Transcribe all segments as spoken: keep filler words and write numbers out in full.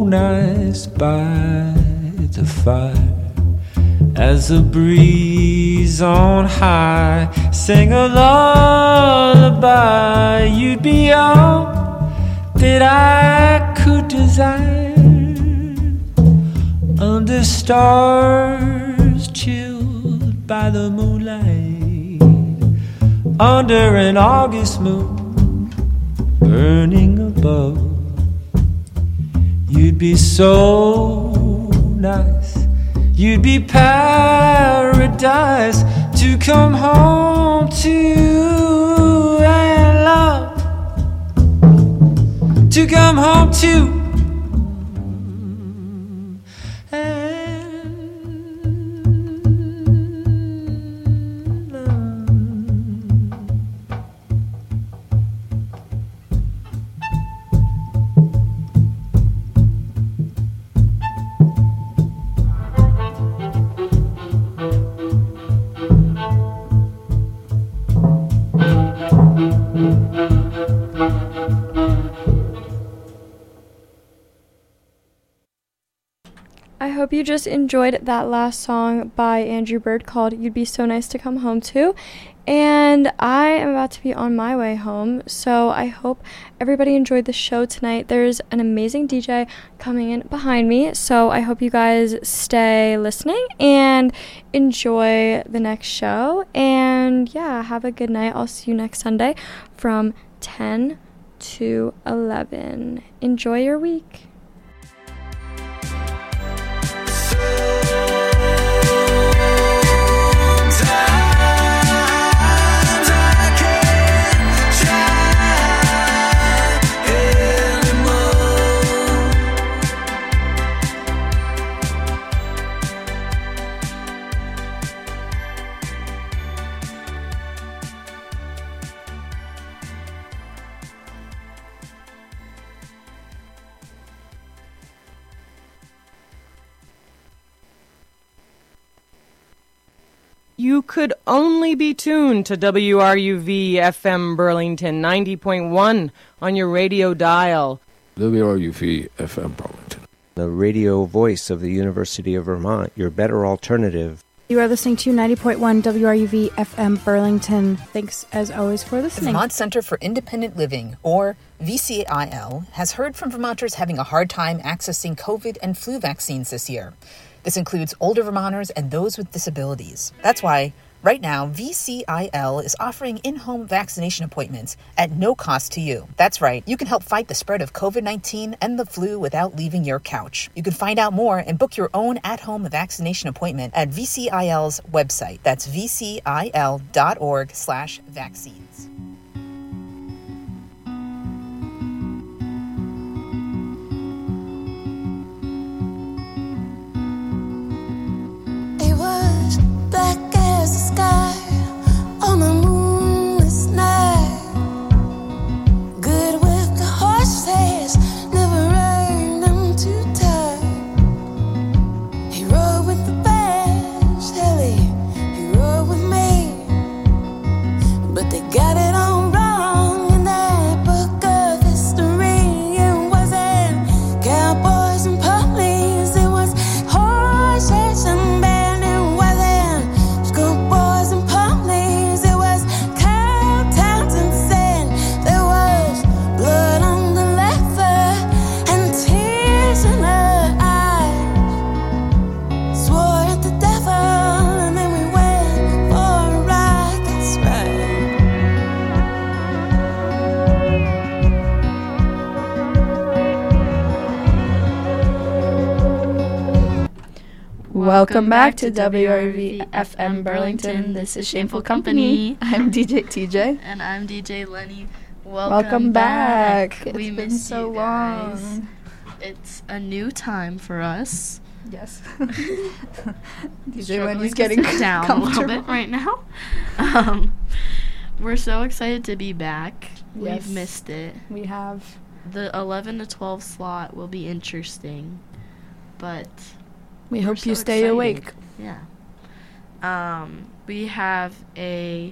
nice by the fire, as the breeze on high sang a lullaby. You'd be all that I could desire, under stars chilled by the moonlight, under an August moon burning above. You'd be so nice, you'd be paradise to come home to, and love to come home to. I hope you just enjoyed that last song by Andrew Bird called You'd Be So Nice to Come Home To. And I am about to be on my way home, so I hope everybody enjoyed the show tonight. There's an amazing D J coming in behind me, so I hope you guys stay listening and enjoy the next show. And yeah, have a good night. I'll see you next Sunday from ten to eleven. Enjoy your week. You could only be tuned to W R U V F M Burlington ninety point one on your radio dial. W R U V F M Burlington, the radio voice of the University of Vermont, your better alternative. You are listening to ninety point one W R U V F M Burlington. Thanks, as always, for listening. The Vermont Center for Independent Living, or V C I L, has heard from Vermonters having a hard time accessing COVID and flu vaccines this year. This includes older Vermonters and those with disabilities. That's why, right now, V C I L is offering in-home vaccination appointments at no cost to you. That's right, you can help fight the spread of COVID nineteen and the flu without leaving your couch. You can find out more and book your own at-home vaccination appointment at V C I L's website. That's V C I L dot org slash vaccines. It was black as the sky on a moonless night. Good with the horses, never rode them too tight. He rode with the best, hell, he, he rode with me. But they got it all wrong in that book of history. It wasn't cowboys and police, it was horses and bears. Welcome back to W R V F M Burlington. This is Shameful Company. I'm D J T J. And I'm D J Lenny. Welcome, Welcome back. back. It's we been missed so you guys. long. It's a new time for us. Yes. D J Lenny's Lenny's getting down a little bit right now. Um, we're so excited to be back. Yes. We've missed it. We have. The eleven to twelve slot will be interesting, but we we're hope so you stay excited. awake. Yeah. Um, we have a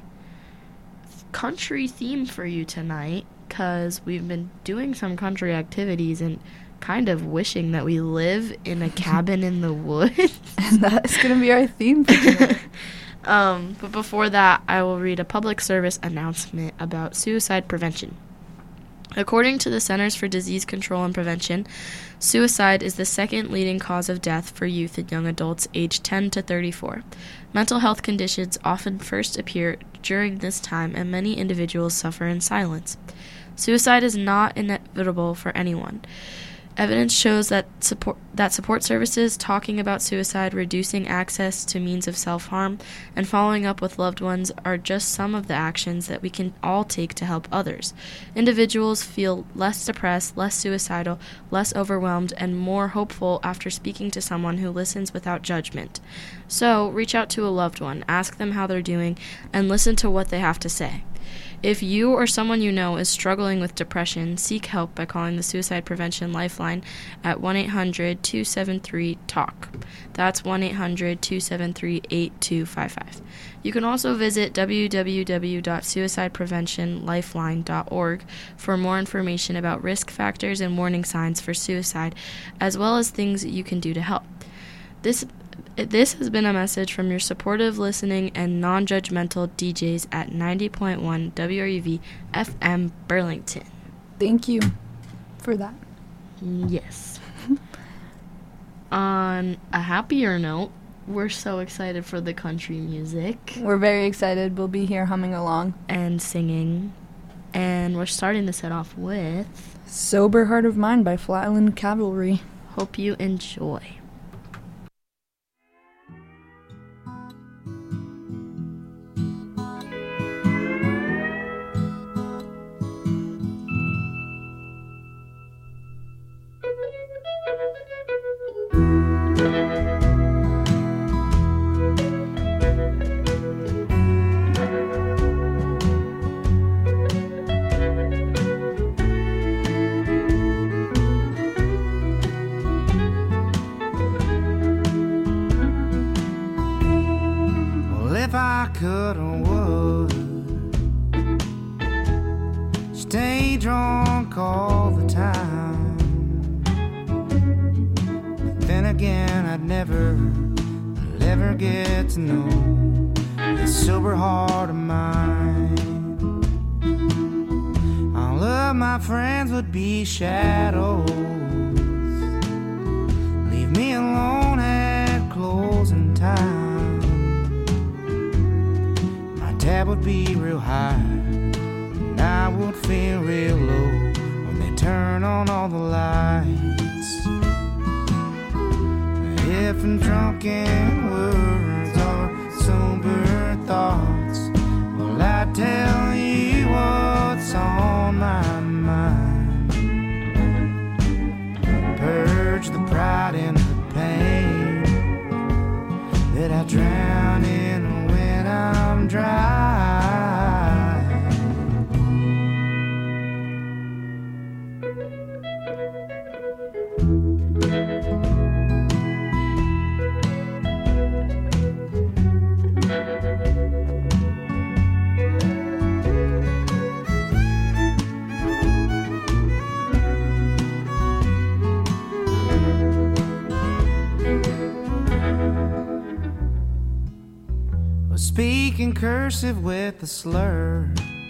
country theme for you tonight because we've been doing some country activities and kind of wishing that we live in a cabin in the woods. And that's going to be our theme for tonight. um, but before that, I will read a public service announcement about suicide prevention. According to the Centers for Disease Control and Prevention, suicide is the second leading cause of death for youth and young adults aged ten to thirty-four. Mental health conditions often first appear during this time, and many individuals suffer in silence. Suicide is not inevitable for anyone. Evidence shows that support that support services, talking about suicide, reducing access to means of self-harm, and following up with loved ones are just some of the actions that we can all take to help others. Individuals feel less depressed, less suicidal, less overwhelmed, and more hopeful after speaking to someone who listens without judgment. So, reach out to a loved one, ask them how they're doing, and listen to what they have to say. If you or someone you know is struggling with depression, seek help by calling the Suicide Prevention Lifeline at one eight hundred two seven three talk. That's one eight hundred two seven three eight two five five. You can also visit w w w dot suicide prevention lifeline dot org for more information about risk factors and warning signs for suicide, as well as things you can do to help. This This has been a message from your supportive, listening, and non-judgmental D Js at ninety point one W R U V F M Burlington. Thank you for that. Yes. On a happier note, we're so excited for the country music. We're very excited. We'll be here humming along. And singing. And we're starting to set off with Sober Heart of Mine by Flatland Cavalry. Hope you enjoy. If I could or would stay drunk all the time, but then again I'd never, I'll ever get to know the sober heart of mine. All of my friends would be shadows, leave me alone at closing time. Tab would be real high, and I would feel real low when they turn on all the lights. If in drunken words or sober thoughts, well, I tell you what's on my mind. Purge the pride and the pain that I drown in when I'm dry. Speaking cursive with a slur,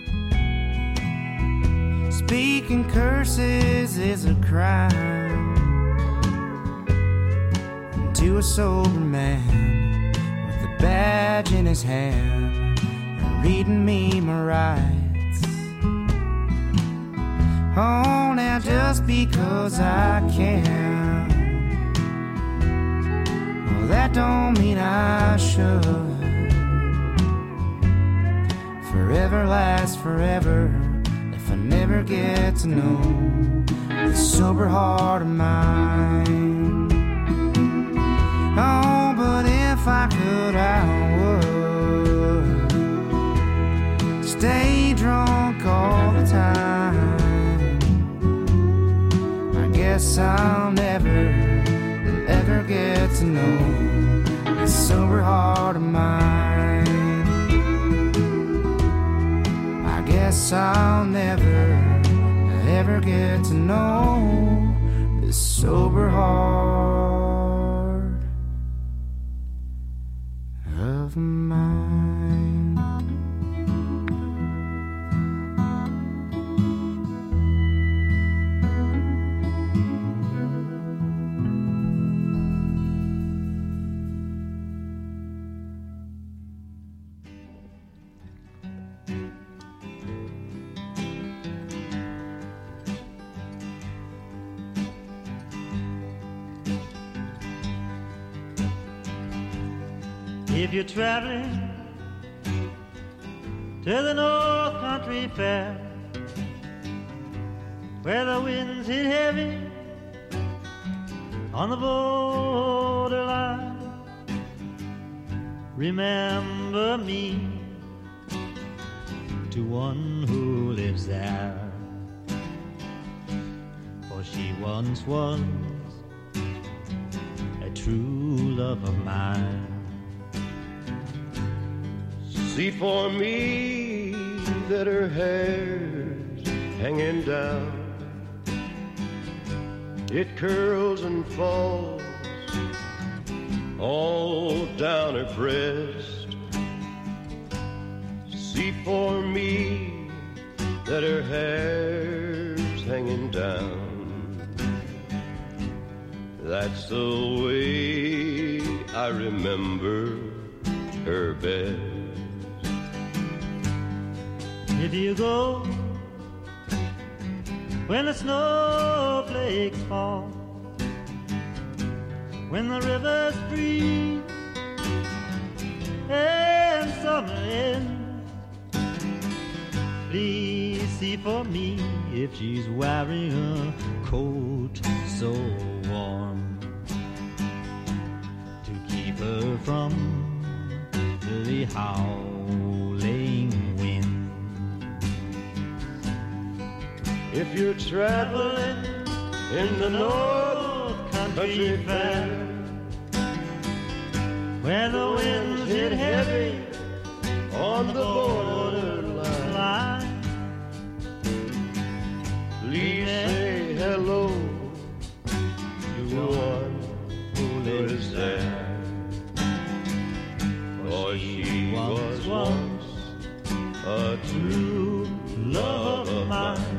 speaking curses is a crime. And to a sober man with a badge in his hand and reading me my rights. Oh, now just because I can, well, that don't mean I should. Forever lasts forever if I never get to know the sober heart of mine. Oh, but if I could, I would stay drunk all the time. I guess I'll never, ever get to know the sober heart of mine. Guess I'll never, ever get to know this sober heart of mine. If you're traveling to the North Country Fair, where the winds hit heavy on the borderline, remember me to one who lives there, for she once was a true love of mine. See for me that her hair's hanging down, it curls and falls all down her breast. See for me that her hair's hanging down, that's the way I remember her best. If you go when the snowflakes fall, when the rivers freeze and summer ends, please see for me if she's wearing a coat so warm to keep her from the howling wind. If you're traveling in the North Country Fair, where the winds hit heavy on the borderline, please say hello to one who lives there, for she was once a true love of mine.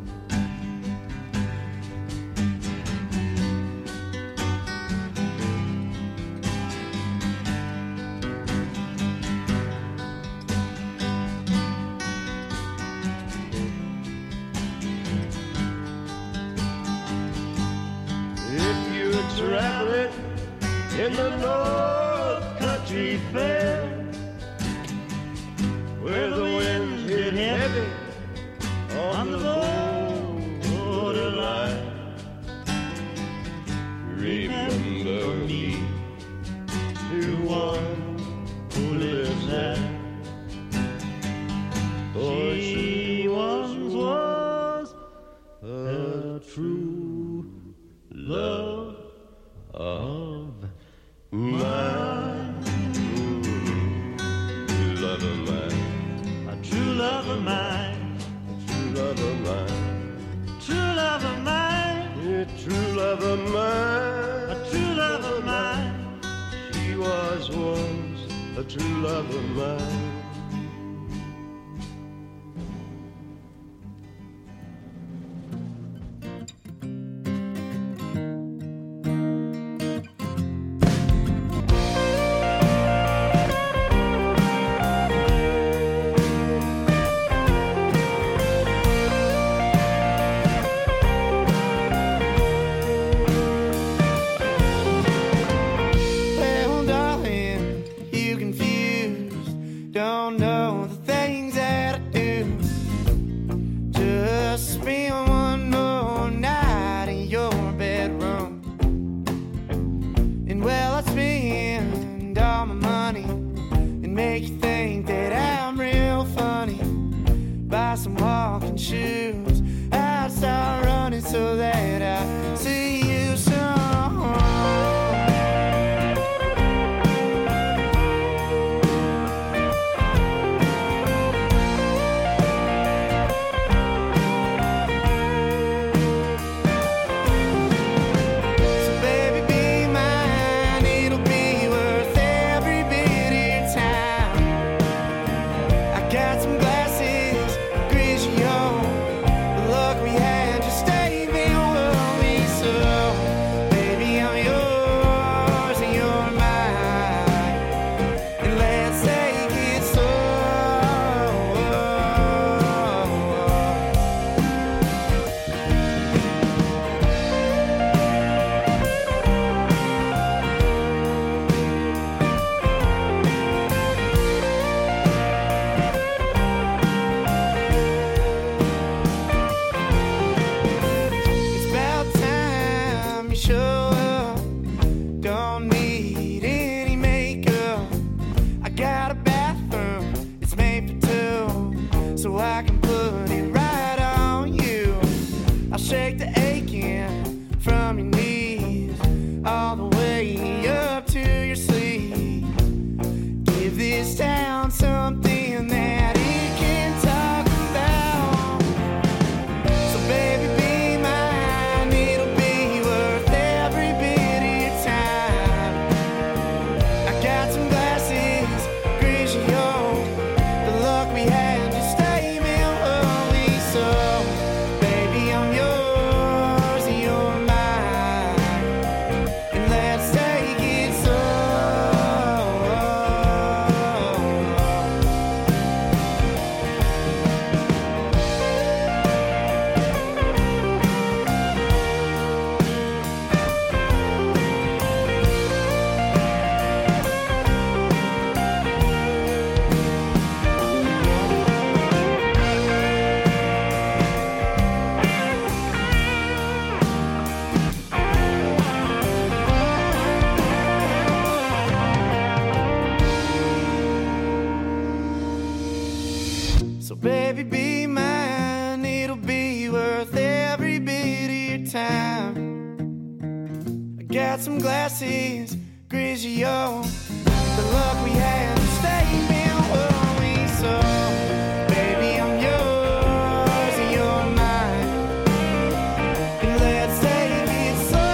Traveling in the North Country Fair, where the winds hit heavy on the borderline, remember me to one who lives there, for she once was a true love of mine. True love of mine. A true love of mine. True love of mine. True love of mine. Yeah, true love of mine. A true love of mine. She was once a true love of mine. So that I see you soon. baby, be mine. It'll be worth every bit of your time. I got some glasses, Grigio. The luck we had to stay in what we saw. Baby, I'm yours and you're mine. And let's take it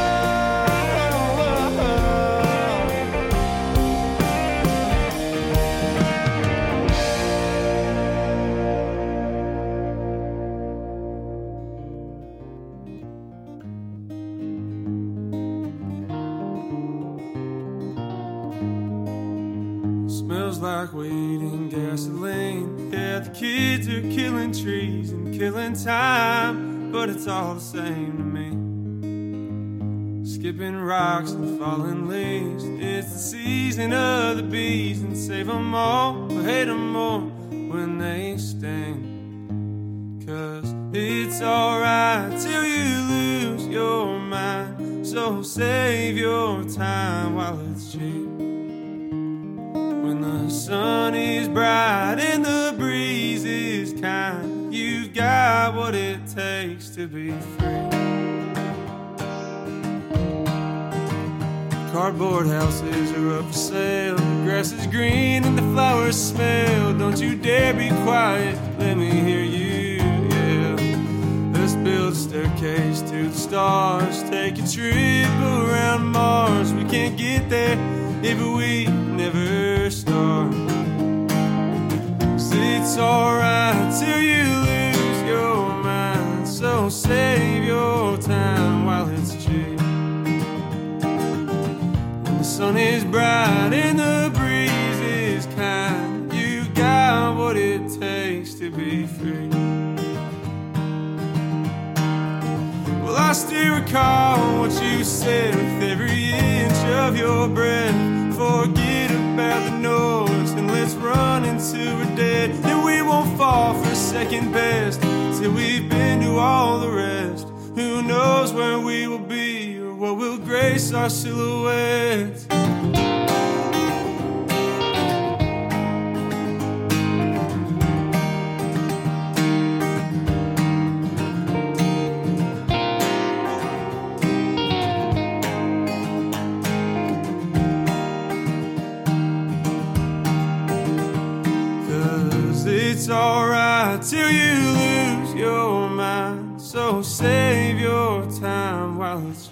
Smells like weed and gasoline. Yeah, the kids are killing trees and killing time, but it's all the same to me. Skipping rocks and falling leaves. It's the season of the bees, and save them all or hate them more when they sting. Cause it's alright till you lose your mind, so save your time while it's cheap. When the sun is bright and the breeze is kind, you've got what it takes to be free. Cardboard houses are up for sale. The grass is green and the flowers smell. Don't you dare be quiet, let me hear you, yeah. Let's build a staircase to the stars. Take a trip around Mars. We can't get there if we never start. 'Cause it's alright till you lose your mind, so save your time while it's cheap. When the sun is bright and the breeze is kind, you got what it takes to be free. Well, I still recall what you said with every inch of your breath. Forget about the noise and let's run into a dead. And we won't fall for second best till we've been to all the rest. Who knows where we will be or what will grace our silhouettes. It's alright till you lose your mind, so say